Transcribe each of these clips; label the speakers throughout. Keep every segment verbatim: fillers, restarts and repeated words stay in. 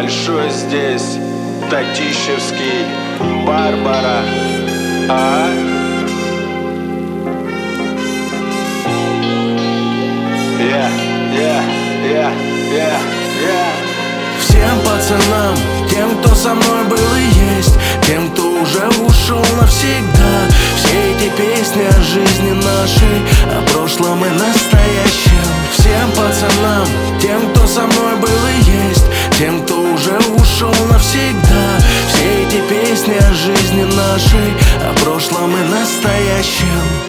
Speaker 1: большой здесь, Татищевский, Барбара, а? Yeah, yeah, yeah, yeah, yeah.
Speaker 2: Всем пацанам, тем, кто со мной был и есть, тем, кто уже ушел навсегда. Все эти песни о жизни нашей, о прошлом и настоящем. Всем пацанам, тем, кто со мной был и есть, тем, кто уже ушел навсегда. Все эти песни о жизни нашей, о прошлом и настоящем.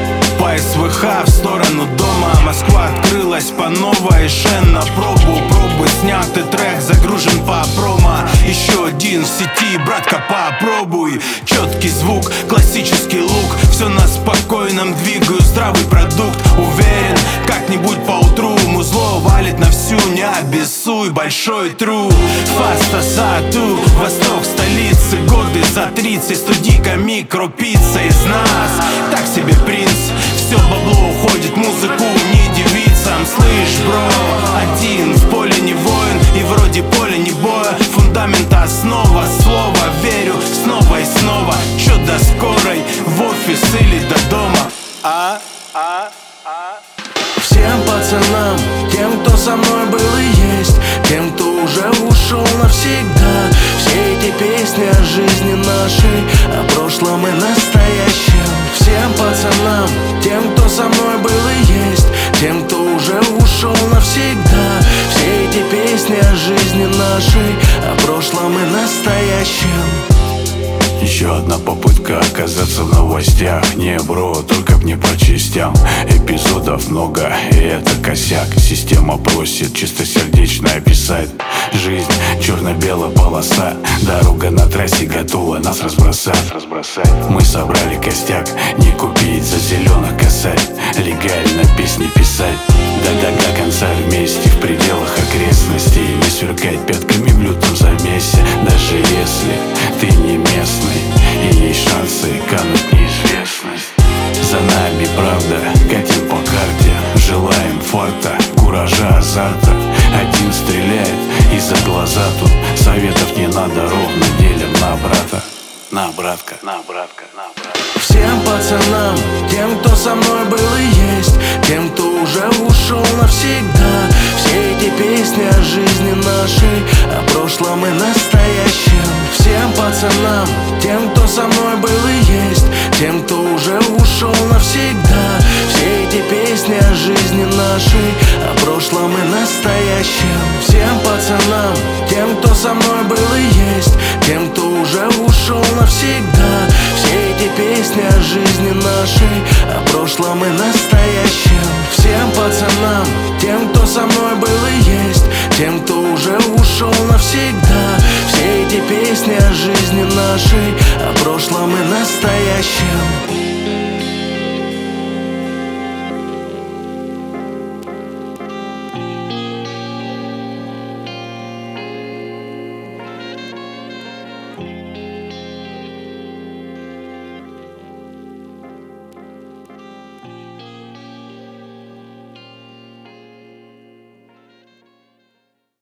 Speaker 3: По СВХ в сторону дома, Москва открылась по новой. Шен на пробу, пробы, снятый трек загружен по промо. Еще один в сети, братка, попробуй. Четкий звук, классический лук, все на спокойном двигаю, здравый продукт. Уверен, как-нибудь поутру музло валит на всю, не обессуй, большой труд. Фаста Сату, восток столицы, годы за тридцать, студийка микропицца из нас. Так себе принц, все бабло уходит, музыку не девицам. Слышь, бро, один в поле не воин, и вроде поле не боя. Фундамент основа, слово верю снова и снова. Чё до скорой, в офис или до дома? А, а, а.
Speaker 2: Всем пацанам, тем, кто со мной был и есть, тем, кто уже ушел навсегда. Все эти песни о жизни нашей, о прошлом и настоящем. Всем пацанам, тем, кто со мной был и есть, тем, кто уже ушел навсегда. Все эти песни о жизни нашей, о прошлом и настоящем.
Speaker 4: Еще одна попытка оказаться в новостях. Не, бро, только б не по частям. Эпизодов много, и это косяк. Система просит чистосердечно описать жизнь, черно-белая полоса. Дорога на трассе готова нас разбросать. Мы собрали костяк, не купить за зеленых косарь. Легально песни писать, да до конца вместе в пределах окрестностей. Не сверкать пятками в лютом замесе. Даже если ты не местный, и есть шансы кануть в неизвестность. За нами правда, катим по карте. Желаем фарта, куража, азарта. Один стреляет, и за глаза тут советов не надо, ровно делим на брата. На, братка, на, братка, на, братка.
Speaker 2: Всем пацанам, тем, кто со мной был и есть, тем, кто уже ушел навсегда. Все эти песни о жизни нашей, о прошлом и настоящем. Всем пацанам, тем, кто со мной был и есть, тем, кто уже ушел навсегда. Все эти песни о жизни нашей, о прошлом и настоящем. Всем пацанам, тем, кто со мной был и есть, тем, кто уже ушел навсегда. Все эти песни о жизни нашей, о прошлом и настоящем. Всем пацанам, тем, кто со мной был и есть, тем, кто уже ушел навсегда. Все эти песни о жизни нашей, о прошлом и настоящем.